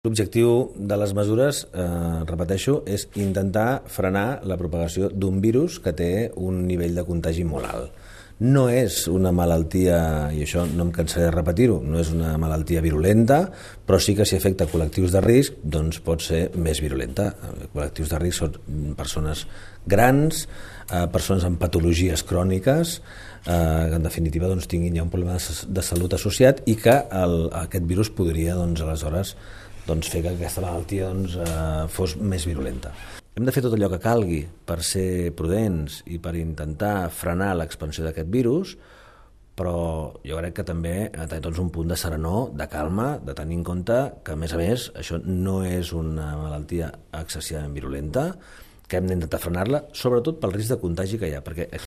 L'objectiu de les mesures, repeteixo, és intentar frenar la propagació d'un virus que té un nivell de contagi molt alt. No és una malaltia, i això no em cansaré de repetir-ho, no és una malaltia virulenta, però sí que si afecta col·lectius de risc, doncs pot ser més virulenta. Col·lectius de risc són persones grans, persones amb patologies cròniques, que en definitiva doncs, tinguin ja un problema de salut associat i que aquest virus podria aleshores fer que aquesta malaltia fos més virulenta. Hem de fer tot allò que calgui per ser prudents i per intentar frenar l'expansió d'aquest virus, però jo crec que també tenir un punt de serenor, de calma, de tenir en compte que, a més, això no és una malaltia excessivament virulenta, que hem d'intentar frenar-la, sobretot pel risc de contagi que hi ha, perquè